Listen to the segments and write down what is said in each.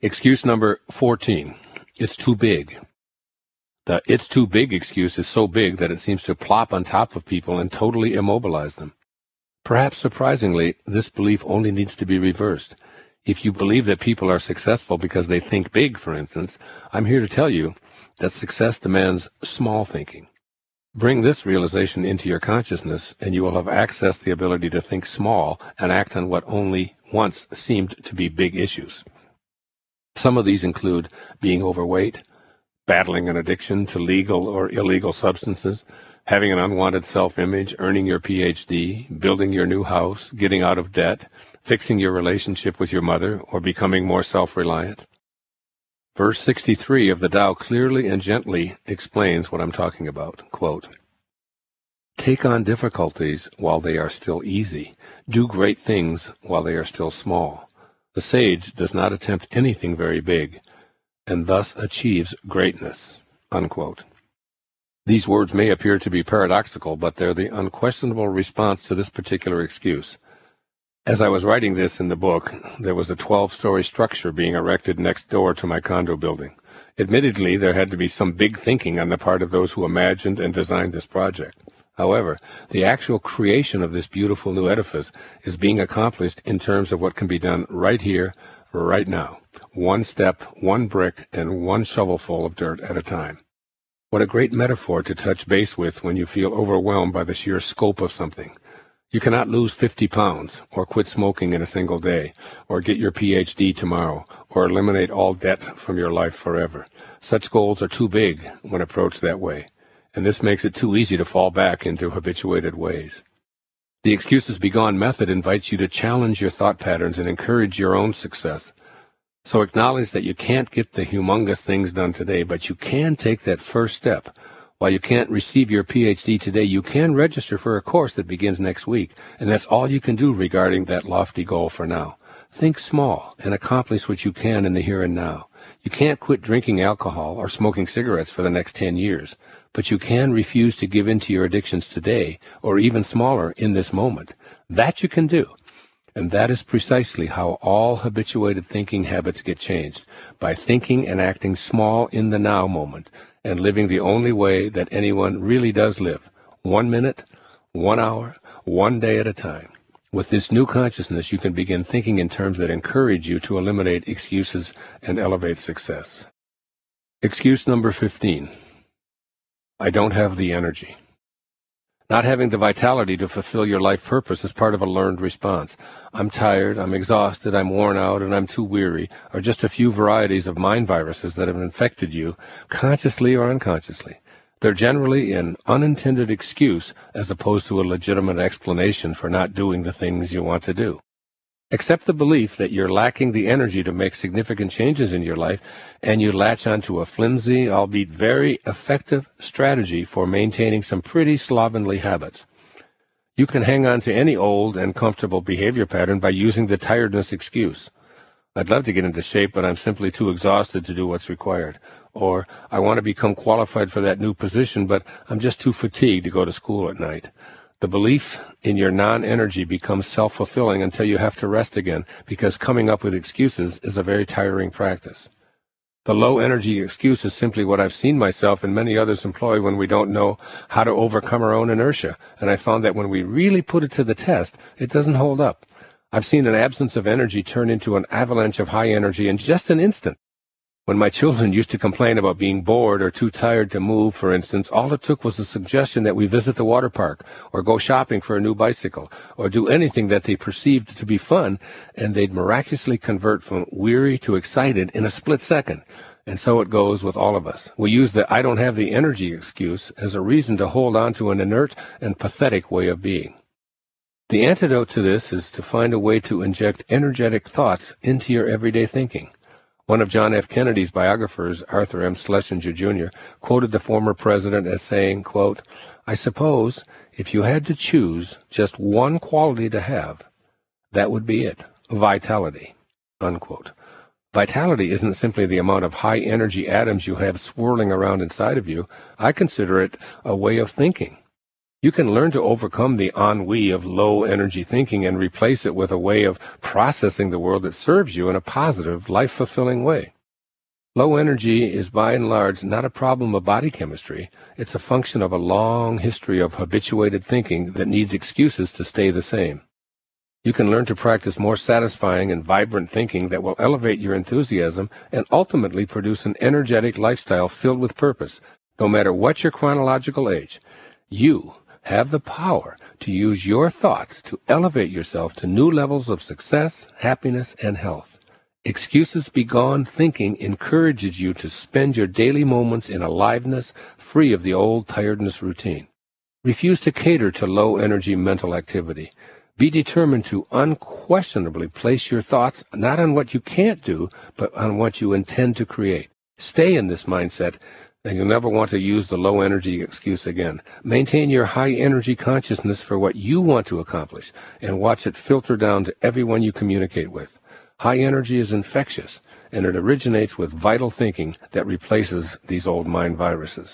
Excuse number 14. It's too big. The "it's too big" excuse is so big that it seems to plop on top of people and totally immobilize them. Perhaps surprisingly, this belief only needs to be reversed. If you believe that people are successful because they think big, for instance, I'm here to tell you that success demands small thinking. Bring this realization into your consciousness, and you will have accessed the ability to think small and act on what only once seemed to be big issues. Some of these include being overweight, battling an addiction to legal or illegal substances, having an unwanted self-image, earning your PhD, building your new house, getting out of debt, fixing your relationship with your mother, or becoming more self-reliant. Verse 63 of the Tao clearly and gently explains what I'm talking about. Quote, "Take on difficulties while they are still easy. Do great things while they are still small. The sage does not attempt anything very big, and thus achieves greatness." Unquote. These words may appear to be paradoxical, but they're the unquestionable response to this particular excuse. As I was writing this in the book, there was a 12-story structure being erected next door to my condo building. Admittedly, there had to be some big thinking on the part of those who imagined and designed this project. However, the actual creation of this beautiful new edifice is being accomplished in terms of what can be done right here, right now. One step, one brick, and one shovelful of dirt at a time. What a great metaphor to touch base with when you feel overwhelmed by the sheer scope of something. You cannot lose 50 pounds, or quit smoking in a single day, or get your PhD tomorrow, or eliminate all debt from your life forever. Such goals are too big when approached that way, and this makes it too easy to fall back into habituated ways. The Excuses Be Gone method invites you to challenge your thought patterns and encourage your own success. So acknowledge that you can't get the humongous things done today, but you can take that first step. While you can't receive your PhD today, you can register for a course that begins next week, and that's all you can do regarding that lofty goal for now. Think small and accomplish what you can in the here and now. You can't quit drinking alcohol or smoking cigarettes for the next 10 years, but you can refuse to give in to your addictions today, or even smaller, in this moment. That you can do. And that is precisely how all habituated thinking habits get changed, by thinking and acting small in the now moment, and living the only way that anyone really does live, 1 minute, 1 hour, 1 day at a time. With this new consciousness, you can begin thinking in terms that encourage you to eliminate excuses and elevate success. Excuse number 15. I don't have the energy. Not having the vitality to fulfill your life purpose is part of a learned response. I'm tired, I'm exhausted, I'm worn out, and I'm too weary are just a few varieties of mind viruses that have infected you, consciously or unconsciously. They're generally an unintended excuse as opposed to a legitimate explanation for not doing the things you want to do. Accept the belief that you're lacking the energy to make significant changes in your life, and you latch onto a flimsy, albeit very effective, strategy for maintaining some pretty slovenly habits. You can hang on to any old and comfortable behavior pattern by using the tiredness excuse. I'd love to get into shape, but I'm simply too exhausted to do what's required. Or, I want to become qualified for that new position, but I'm just too fatigued to go to school at night. The belief in your non-energy becomes self-fulfilling until you have to rest again, because coming up with excuses is a very tiring practice. The low-energy excuse is simply what I've seen myself and many others employ when we don't know how to overcome our own inertia, and I found that when we really put it to the test, it doesn't hold up. I've seen an absence of energy turn into an avalanche of high energy in just an instant. When my children used to complain about being bored or too tired to move, for instance, all it took was a suggestion that we visit the water park, or go shopping for a new bicycle, or do anything that they perceived to be fun, and they'd miraculously convert from weary to excited in a split second. And so it goes with all of us. We use the "I don't have the energy" excuse as a reason to hold on to an inert and pathetic way of being. The antidote to this is to find a way to inject energetic thoughts into your everyday thinking. One of John F. Kennedy's biographers, Arthur M. Schlesinger, Jr., quoted the former president as saying, quote, "I suppose if you had to choose just one quality to have, that would be it, vitality," unquote. Vitality isn't simply the amount of high-energy atoms you have swirling around inside of you. I consider it a way of thinking. You can learn to overcome the ennui of low-energy thinking and replace it with a way of processing the world that serves you in a positive, life-fulfilling way. Low energy is by and large not a problem of body chemistry. It's a function of a long history of habituated thinking that needs excuses to stay the same. You can learn to practice more satisfying and vibrant thinking that will elevate your enthusiasm and ultimately produce an energetic lifestyle filled with purpose, no matter what your chronological age. You have the power to use your thoughts to elevate yourself to new levels of success, happiness, and health. Excuses begone thinking encourages you to spend your daily moments in aliveness, free of the old tiredness routine. Refuse to cater to low-energy mental activity. Be determined to unquestionably place your thoughts not on what you can't do, but on what you intend to create. Stay in this mindset, and you'll never want to use the low-energy excuse again. Maintain your high-energy consciousness for what you want to accomplish, and watch it filter down to everyone you communicate with. High energy is infectious, and it originates with vital thinking that replaces these old mind viruses.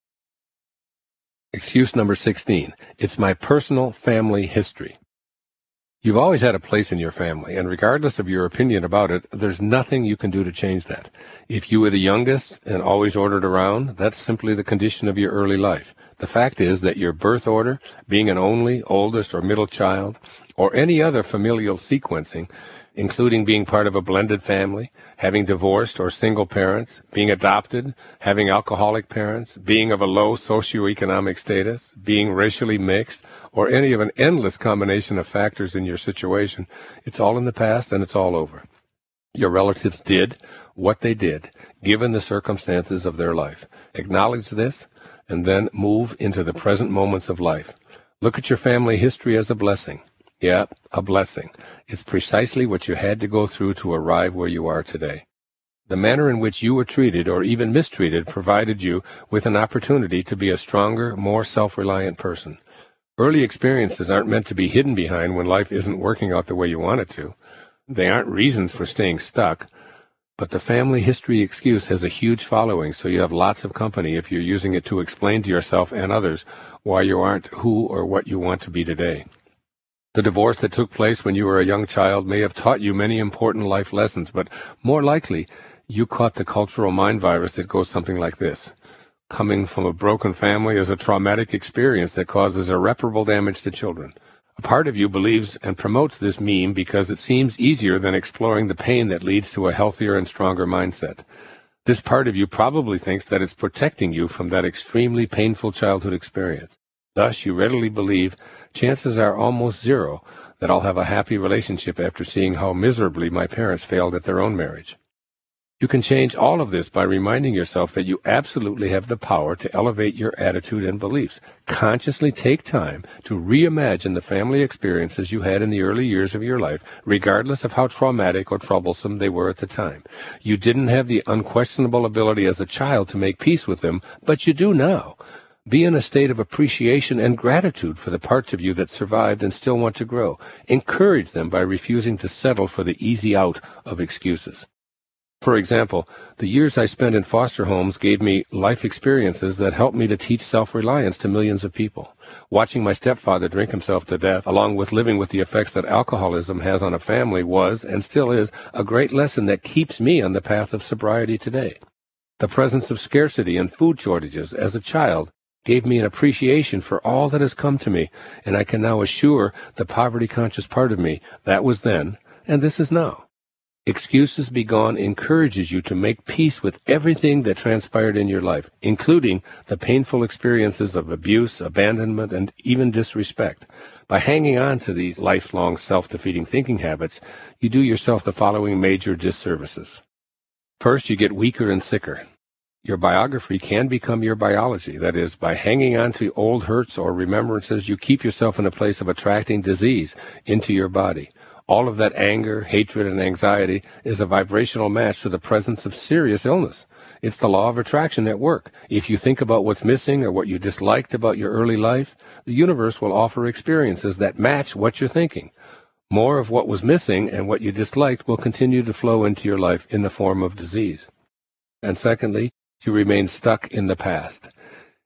Excuse number 16. It's my personal family history. You've always had a place in your family, and regardless of your opinion about it, there's nothing you can do to change that. If you were the youngest and always ordered around, that's simply the condition of your early life. The fact is that your birth order, being an only, oldest, or middle child, or any other familial sequencing, including being part of a blended family, having divorced or single parents, being adopted, having alcoholic parents, being of a low socioeconomic status, being racially mixed, or any of an endless combination of factors in your situation, it's all in the past and it's all over. Your relatives did what they did, given the circumstances of their life. Acknowledge this, and then move into the present moments of life. Look at your family history as a blessing. Yeah, a blessing. It's precisely what you had to go through to arrive where you are today. The manner in which you were treated or even mistreated provided you with an opportunity to be a stronger, more self-reliant person. Early experiences aren't meant to be hidden behind when life isn't working out the way you want it to. They aren't reasons for staying stuck. But the family history excuse has a huge following, so you have lots of company if you're using it to explain to yourself and others why you aren't who or what you want to be today. The divorce that took place when you were a young child may have taught you many important life lessons, but more likely, you caught the cultural mind virus that goes something like this. Coming from a broken family is a traumatic experience that causes irreparable damage to children. A part of you believes and promotes this meme because it seems easier than exploring the pain that leads to a healthier and stronger mindset. This part of you probably thinks that it's protecting you from that extremely painful childhood experience. Thus, you readily believe chances are almost zero that I'll have a happy relationship after seeing how miserably my parents failed at their own marriage. You can change all of this by reminding yourself that you absolutely have the power to elevate your attitude and beliefs. Consciously take time to reimagine the family experiences you had in the early years of your life, regardless of how traumatic or troublesome they were at the time. You didn't have the unquestionable ability as a child to make peace with them, but you do now. Be in a state of appreciation and gratitude for the parts of you that survived and still want to grow. Encourage them by refusing to settle for the easy out of excuses. For example, the years I spent in foster homes gave me life experiences that helped me to teach self-reliance to millions of people. Watching my stepfather drink himself to death, along with living with the effects that alcoholism has on a family, was, and still is, a great lesson that keeps me on the path of sobriety today. The presence of scarcity and food shortages as a child gave me an appreciation for all that has come to me, and I can now assure the poverty-conscious part of me that was then, and this is now. Excuses Begone encourages you to make peace with everything that transpired in your life, including the painful experiences of abuse, abandonment, and even disrespect. By hanging on to these lifelong self-defeating thinking habits, you do yourself the following major disservices. First, you get weaker and sicker. Your biography can become your biology. That is, by hanging on to old hurts or remembrances, you keep yourself in a place of attracting disease into your body. All of that anger, hatred, and anxiety is a vibrational match to the presence of serious illness. It's the law of attraction at work. If you think about what's missing or what you disliked about your early life, the universe will offer experiences that match what you're thinking. More of what was missing and what you disliked will continue to flow into your life in the form of disease. And secondly, you remain stuck in the past.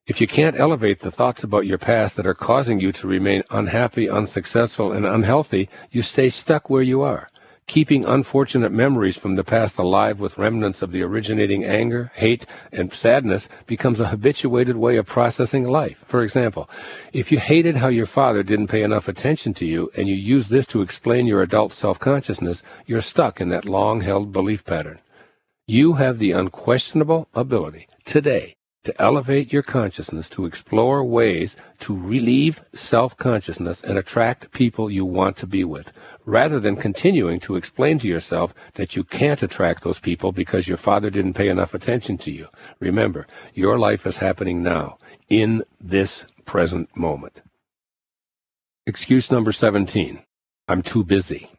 If you can't elevate the thoughts about your past that are causing you to remain unhappy, unsuccessful, and unhealthy, you stay stuck where you are. Keeping unfortunate memories from the past alive with remnants of the originating anger, hate, and sadness becomes a habituated way of processing life. For example, if you hated how your father didn't pay enough attention to you and you use this to explain your adult self-consciousness, you're stuck in that long-held belief pattern. You have the unquestionable ability today to elevate your consciousness, to explore ways to relieve self-consciousness and attract people you want to be with, rather than continuing to explain to yourself that you can't attract those people because your father didn't pay enough attention to you. Remember, your life is happening now, in this present moment. Excuse number 17. I'm too busy.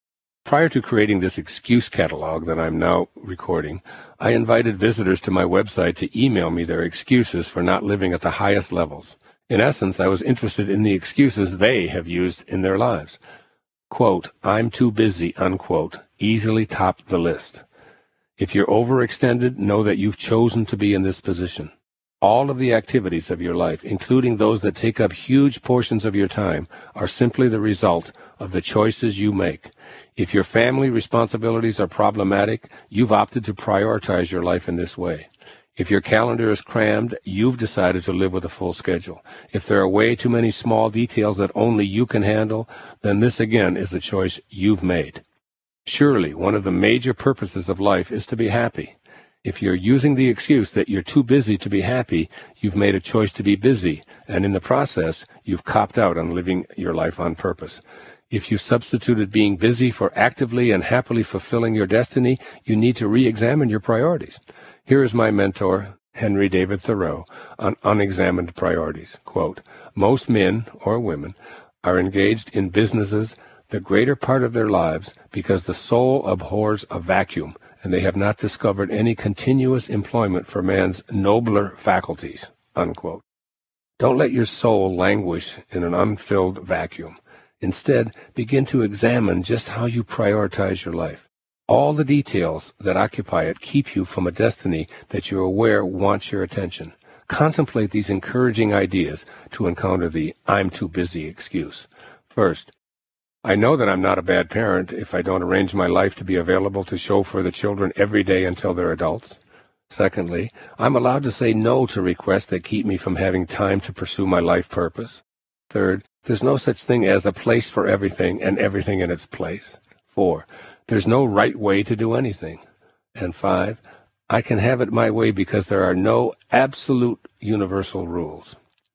Prior to creating this excuse catalog that I'm now recording, I invited visitors to my website to email me their excuses for not living at the highest levels. In essence, I was interested in the excuses they have used in their lives. Quote, I'm too busy, unquote, easily topped the list. If you're overextended, know that you've chosen to be in this position. All of the activities of your life, including those that take up huge portions of your time, are simply the result of the choices you make. If your family responsibilities are problematic, you've opted to prioritize your life in this way. If your calendar is crammed, you've decided to live with a full schedule. If there are way too many small details that only you can handle, then this again is the choice you've made. Surely, one of the major purposes of life is to be happy. If you're using the excuse that you're too busy to be happy, you've made a choice to be busy, and in the process, you've copped out on living your life on purpose. If you substituted being busy for actively and happily fulfilling your destiny, you need to re-examine your priorities. Here is my mentor, Henry David Thoreau, on unexamined priorities. Quote, most men or women are engaged in businesses the greater part of their lives because the soul abhors a vacuum, and they have not discovered any continuous employment for man's nobler faculties, unquote. Don't let your soul languish in an unfilled vacuum. Instead, begin to examine just how you prioritize your life. All the details that occupy it keep you from a destiny that you're aware wants your attention. Contemplate these encouraging ideas to encounter the I'm too busy excuse. First, I know that I'm not a bad parent if I don't arrange my life to be available to show for the children every day until they're adults. Secondly, I'm allowed to say no to requests that keep me from having time to pursue my life purpose. Third, there's no such thing as a place for everything and everything in its place. 4, there's no right way to do anything. And 5, I can have it my way because there are no absolute universal rules.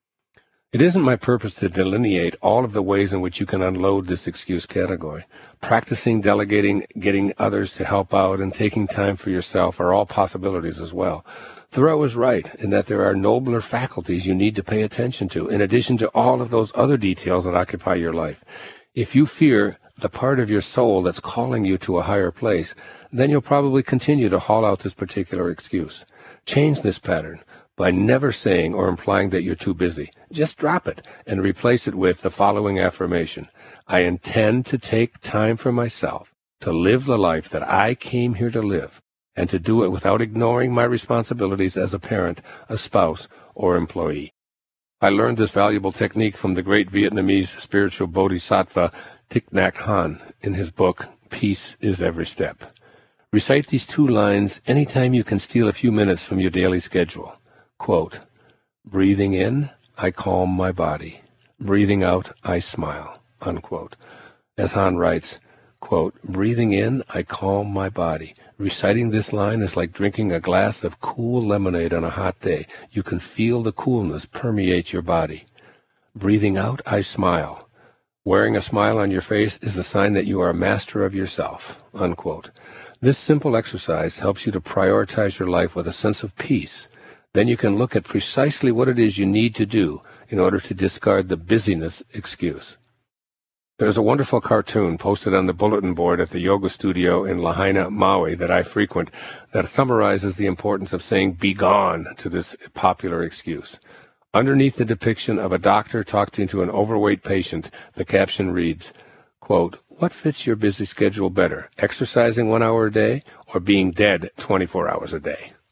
It isn't my purpose to delineate all of the ways in which you can unload this excuse category. Practicing, delegating, getting others to help out, and taking time for yourself are all possibilities as well. Thoreau is right in that there are nobler faculties you need to pay attention to, in addition to all of those other details that occupy your life. If you fear the part of your soul that's calling you to a higher place, then you'll probably continue to haul out this particular excuse. Change this pattern by never saying or implying that you're too busy. Just drop it and replace it with the following affirmation. I intend to take time for myself to live the life that I came here to live, and to do it without ignoring my responsibilities as a parent, a spouse, or employee. I learned this valuable technique from the great Vietnamese spiritual bodhisattva Thich Nhat Hanh in his book, Peace is Every Step. Recite these 2 lines anytime you can steal a few minutes from your daily schedule. Quote, breathing in, I calm my body. Breathing out, I smile. Unquote. As Hanh writes, quote, breathing in, I calm my body. Reciting this line is like drinking a glass of cool lemonade on a hot day. You can feel the coolness permeate your body. Breathing out, I smile. Wearing a smile on your face is a sign that you are a master of yourself. Unquote. This simple exercise helps you to prioritize your life with a sense of peace. Then you can look at precisely what it is you need to do in order to discard the busyness excuse. There's a wonderful cartoon posted on the bulletin board at the yoga studio in Lahaina, Maui, that I frequent, that summarizes the importance of saying "be gone" to this popular excuse. Underneath the depiction of a doctor talking to an overweight patient, the caption reads, quote, what fits your busy schedule better, exercising 1 hour a day or being dead 24 hours a day?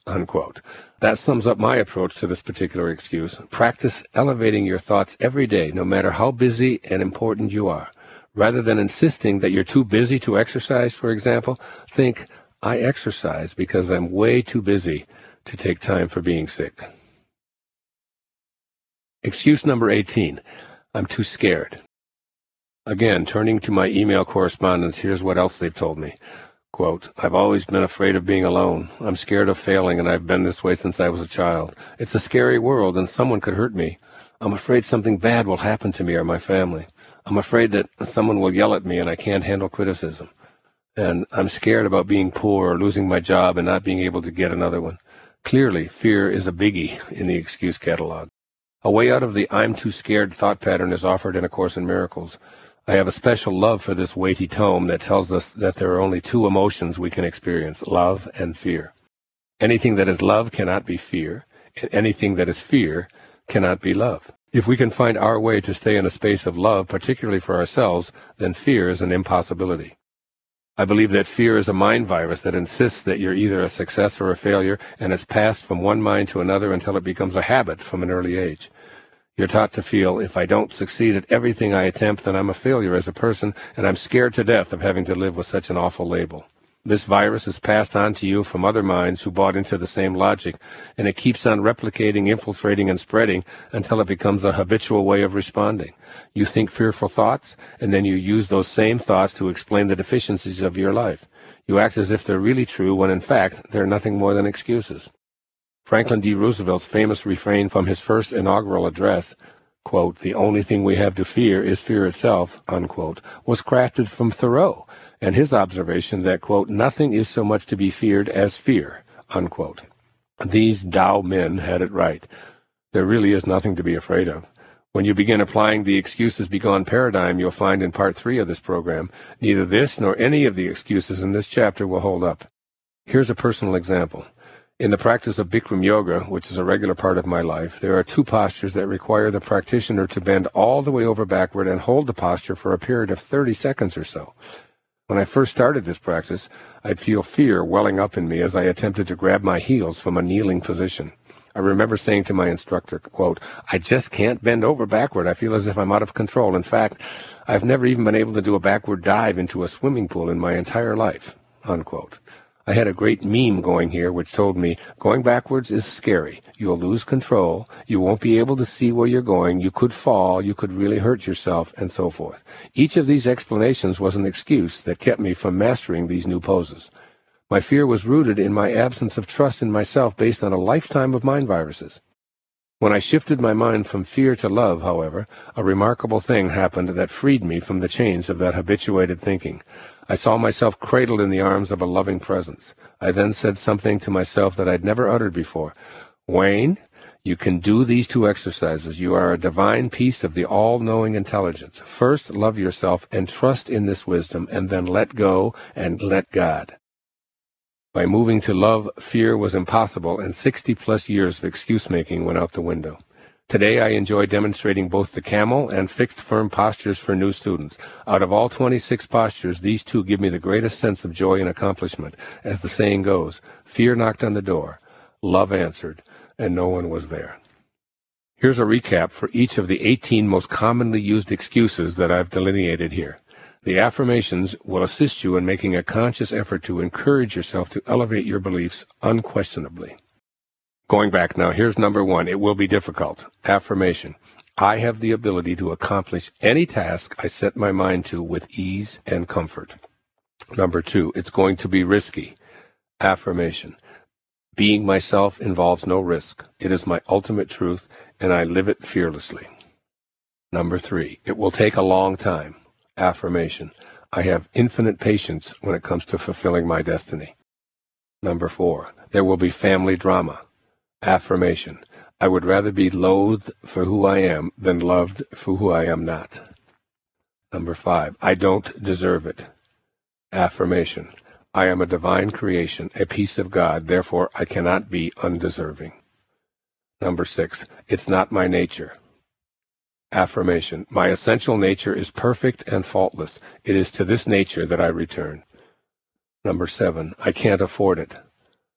unquote. That sums up my approach to this particular excuse. Practice elevating your thoughts every day, no matter how busy and important you are. Rather than insisting that you're too busy to exercise, for example, think, I exercise because I'm way too busy to take time for being sick. Excuse number 18, I'm too scared. Again, turning to my email correspondence, here's what else they've told me. Quote, I've always been afraid of being alone. I'm scared of failing, and I've been this way since I was a child. It's a scary world, and someone could hurt me. I'm afraid something bad will happen to me or my family. I'm afraid that someone will yell at me, and I can't handle criticism. And I'm scared about being poor or losing my job and not being able to get another one. Clearly, fear is a biggie in the excuse catalog. A way out of the I'm too scared thought pattern is offered in A Course in Miracles. I have a special love for this weighty tome that tells us that there are only two emotions we can experience, love and fear. Anything that is love cannot be fear, and anything that is fear cannot be love. If we can find our way to stay in a space of love, particularly for ourselves, then fear is an impossibility. I believe that fear is a mind virus that insists that you're either a success or a failure, and it's passed from one mind to another until it becomes a habit from an early age. You're taught to feel, if I don't succeed at everything I attempt, then I'm a failure as a person, and I'm scared to death of having to live with such an awful label. This virus is passed on to you from other minds who bought into the same logic, and it keeps on replicating, infiltrating, and spreading until it becomes a habitual way of responding. You think fearful thoughts, and then you use those same thoughts to explain the deficiencies of your life. You act as if they're really true, when in fact they're nothing more than excuses. Franklin D. Roosevelt's famous refrain from his first inaugural address, quote, the only thing we have to fear is fear itself, unquote, was crafted from Thoreau, and his observation that, quote, nothing is so much to be feared as fear, unquote. These Tao men had it right. There really is nothing to be afraid of. When you begin applying the excuses be gone paradigm, you'll find in part 3 of this program, neither this nor any of the excuses in this chapter will hold up. Here's a personal example. In the practice of Bikram Yoga, which is a regular part of my life, there are two postures that require the practitioner to bend all the way over backward and hold the posture for a period of 30 seconds or so. When I first started this practice, I'd feel fear welling up in me as I attempted to grab my heels from a kneeling position. I remember saying to my instructor, quote, I just can't bend over backward. I feel as if I'm out of control. In fact, I've never even been able to do a backward dive into a swimming pool in my entire life, unquote. I had a great meme going here which told me, going backwards is scary. You'll lose control. You won't be able to see where you're going. You could fall. You could really hurt yourself, and so forth. Each of these explanations was an excuse that kept me from mastering these new poses. My fear was rooted in my absence of trust in myself based on a lifetime of mind viruses. When I shifted my mind from fear to love, however, a remarkable thing happened that freed me from the chains of that habituated thinking. I saw myself cradled in the arms of a loving presence. I then said something to myself that I'd never uttered before. Wayne, you can do these two exercises. You are a divine piece of the all-knowing intelligence. First, love yourself and trust in this wisdom, and then let go and let God. By moving to love, fear was impossible, and 60-plus years of excuse-making went out the window. Today, I enjoy demonstrating both the camel and fixed firm postures for new students. Out of all 26 postures, these two give me the greatest sense of joy and accomplishment. As the saying goes, fear knocked on the door, love answered, and no one was there. Here's a recap for each of the 18 most commonly used excuses that I've delineated here. The affirmations will assist you in making a conscious effort to encourage yourself to elevate your beliefs unquestionably. Going back now, here's number 1. It will be difficult. Affirmation. I have the ability to accomplish any task I set my mind to with ease and comfort. Number 2. It's going to be risky. Affirmation. Being myself involves no risk. It is my ultimate truth, and I live it fearlessly. Number 3. It will take a long time. Affirmation. I have infinite patience when it comes to fulfilling my destiny. Number 4. There will be family drama. Affirmation. I would rather be loathed for who I am than loved for who I am not. Number 5. I don't deserve it. Affirmation. I am a divine creation, a piece of God, therefore I cannot be undeserving. Number 6. It's not my nature. Affirmation. My essential nature is perfect and faultless. It is to this nature that I return. Number 7. I can't afford it.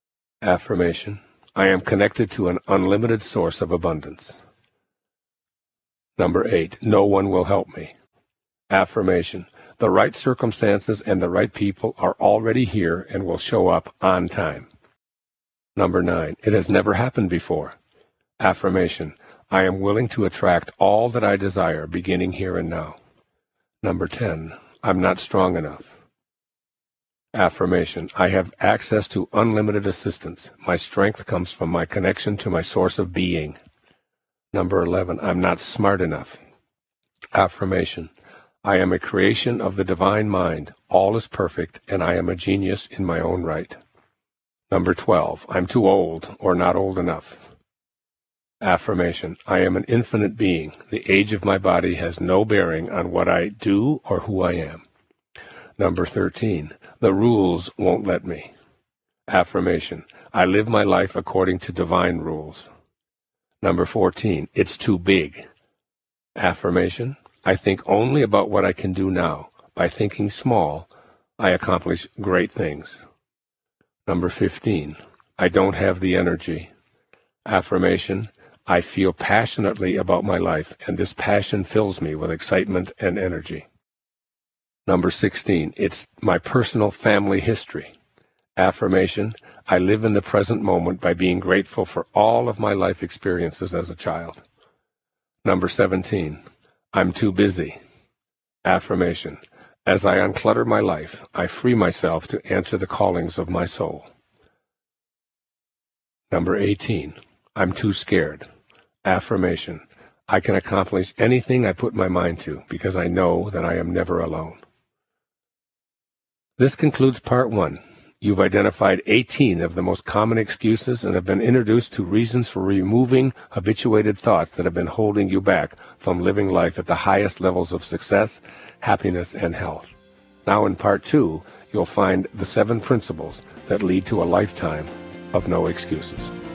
Affirmation: I am connected to an unlimited source of abundance. Number 8, no one will help me. Affirmation: the right circumstances and the right people are already here and will show up on time. Number 9, it has never happened before. Affirmation: I am willing to attract all that I desire beginning here and now. Number 10, I'm not strong enough. Affirmation: I have access to unlimited assistance. My strength comes from my connection to my source of being. Number 11, I'm not smart enough. Affirmation: I am a creation of the divine mind. All is perfect, and I am a genius in my own right. Number 12, I'm too old or not old enough. Affirmation: I am an infinite being. The age of my body has no bearing on what I do or who I am. Number 13, the rules won't let me. Affirmation: I live my life according to divine rules. Number 14, it's too big. Affirmation: I think only about what I can do now. By thinking small, I accomplish great things. Number 15, I don't have the energy. Affirmation: I feel passionately about my life, and this passion fills me with excitement and energy. Number 16, it's my personal family history. Affirmation: I live in the present moment by being grateful for all of my life experiences as a child. Number 17, I'm too busy. Affirmation: as I unclutter my life, I free myself to answer the callings of my soul. Number 18, I'm too scared. Affirmation: I can accomplish anything I put my mind to because I know that I am never alone. This concludes part 1. You've identified 18 of the most common excuses and have been introduced to reasons for removing habituated thoughts that have been holding you back from living life at the highest levels of success, happiness, and health. Now in part 2, you'll find the 7 principles that lead to a lifetime of no excuses.